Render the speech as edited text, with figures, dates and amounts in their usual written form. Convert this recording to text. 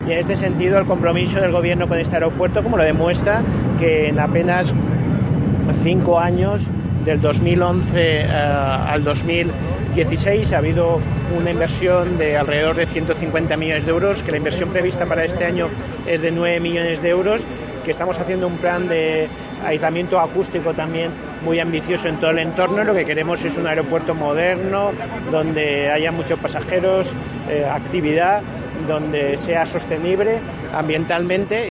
Y en este sentido el compromiso del Gobierno con este aeropuerto, como lo demuestra que en apenas 5 años, del 2011 al 2016, ha habido una inversión de alrededor de 150 millones de euros, que la inversión prevista para este año es de 9 millones de euros, que estamos haciendo un plan de aislamiento acústico también muy ambicioso en todo el entorno. Lo que queremos es un aeropuerto moderno, donde haya muchos pasajeros, actividad, donde sea sostenible ambientalmente.